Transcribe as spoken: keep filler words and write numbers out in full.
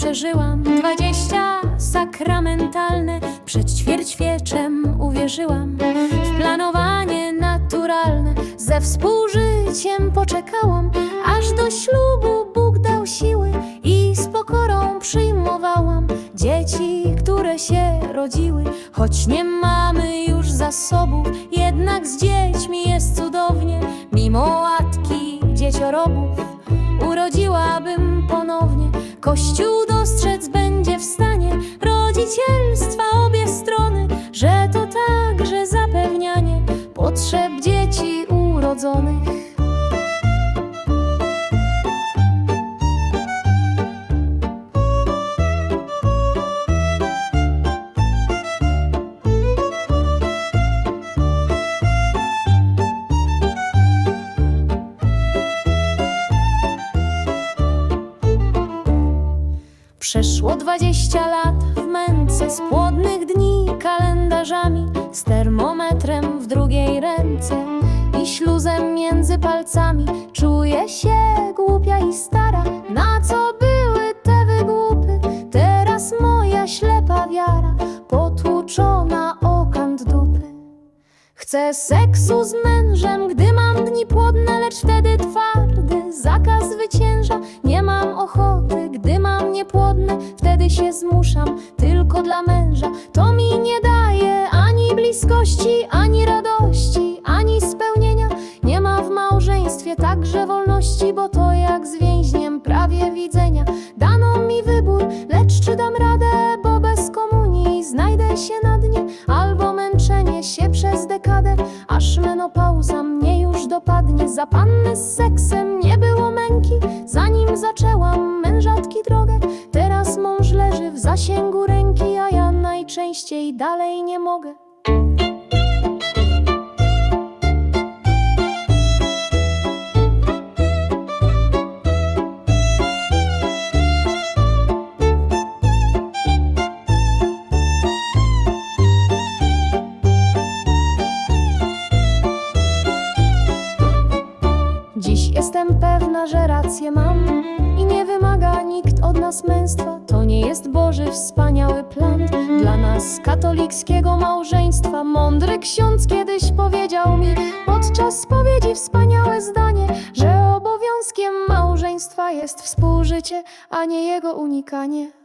przeżyłam dwadzieścia sakramentalne. Przed ćwierćwieczem uwierzyłam w planowanie naturalne. Ze współżyciem poczekałam, aż do ślubu Bóg dał siły i z pokorą przyjmowałam dzieci, które się rodziły. Choć nie mamy już zasobów, jednak z dziećmi jest cudownie. Mimo łatki dzieciorobów urodziłabym ponownie. Kościół dostrzec będzie w stanie rodzicielstwa obie strony, że to także zapewnianie potrzeb dzieci urodzonych. Przeszło dwadzieścia lat w męce, z płodnych dni kalendarzami, z termometrem w drugiej ręce i śluzem między palcami. Czuję się głupia i stara, na co były te wygłupy? Teraz moja ślepa wiara potłuczona o kant dupy. Chcę seksu z mężem, gdy mam dni płodne, lecz wtedy twardy zakaz zwycięża. Nie mam ochoty, gdy mam niepłodne, wtedy się zmuszam tylko dla męża. To mi nie daje ani bliskości, ani radości, ani spełnienia. Nie ma w małżeństwie także wolności, bo to jak z więźniem prawie widzenia. Dano mi wybór, lecz czy dam radę, bo bez komunii znajdę się na dnie, albo męczenie się przez dekadę, aż menopauza mnie już dopadnie. Za panny z seksem nie było męki, zanim zaczęłam mężatki drogę. Teraz mąż leży w zasięgu ręki, a ja najczęściej dalej nie mogę. Dziś jestem pewna, że rację mam i nie wymaga nikt od nas męstwa. To nie jest Boży wspaniały plan dla nas katolickiego małżeństwa. Mądry ksiądz kiedyś powiedział mi podczas spowiedzi wspaniałe zdanie, że obowiązkiem małżeństwa jest współżycie, a nie jego unikanie.